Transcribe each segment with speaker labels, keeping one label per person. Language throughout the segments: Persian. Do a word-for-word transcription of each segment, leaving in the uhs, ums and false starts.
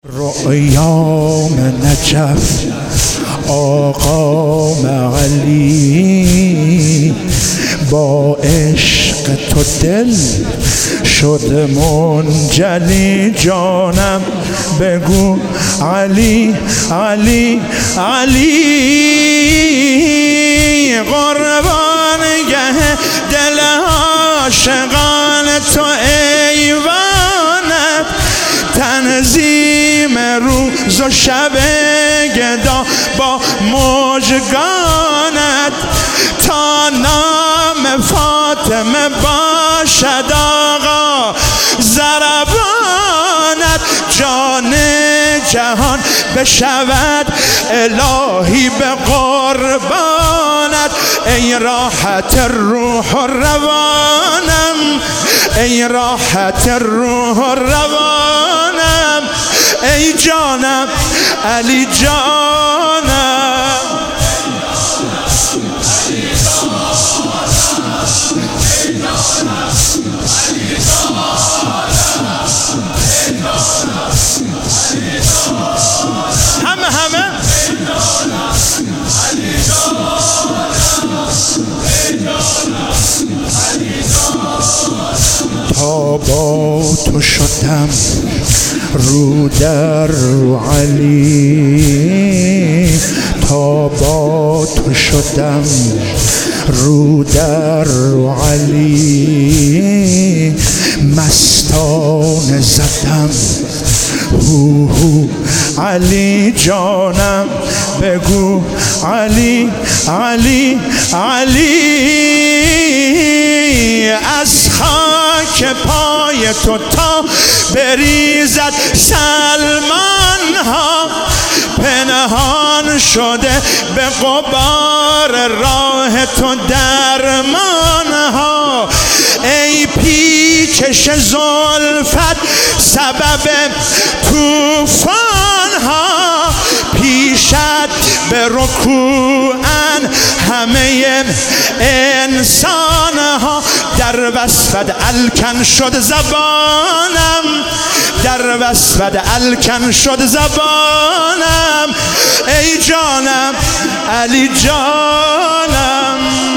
Speaker 1: رؤیام نجف آقا علی با عشق تو دل شد منجلی. جانم بگو علی علی علی قربان گه دل عاشقان تو ایوانت تنظیم روز و شب گدا با مژگانت تا نام فاطمه باشد آقا ضربانت جان جهان بشود الهی به قربانت. ای راحت روح و روانم ای راحت روح و روانم ای جانم علی جانم. همه همه تا با تو شدم رو در رو علی تا با تو شدم رو در رو علی مستانه زدم هو هو علی جانم بگو علی علی علی. از خاک پای تو تا بریزد سلمان ها پنهان شده به غبار راه تو درمان ها. ای پیچش زلفت سبب طوفان ها پیشت به رکوعن همه انسان ها. در وصفت الکن شد زبانم در وصفت الکن شد زبانم ای جانم علی جانم.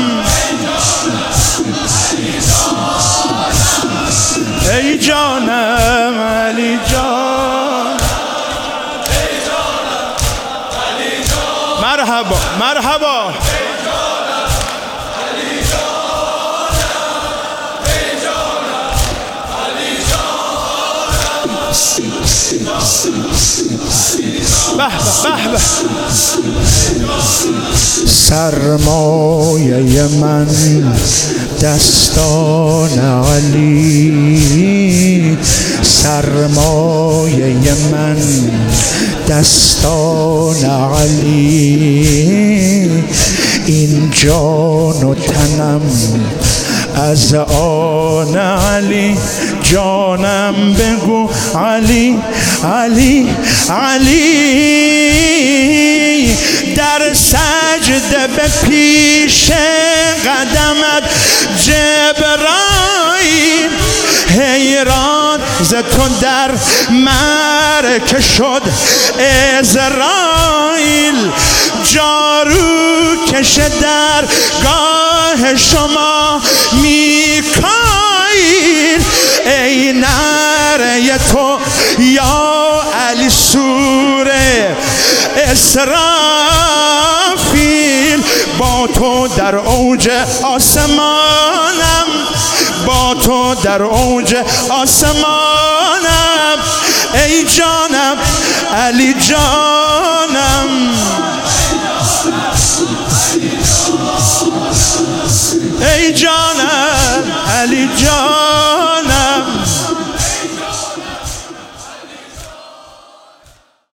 Speaker 1: ای جانم علی جان مرحبا مرحبا به به به سرمایه من دستان علی سرمایه من دستان علی این جان و تنم از آن علی. جانم بگو علی علی علی. در سجده به پیش قدمت جبرائیل حیران ز تو در معرکه شد عزراییل. جارو کش در گاه شما میکائیل ای نعره تو یا علی سوره اسرافیل با تو در اوج آسمانم با تو در اوج آسمانم ای جانم علی جانم. ای جانم علی جان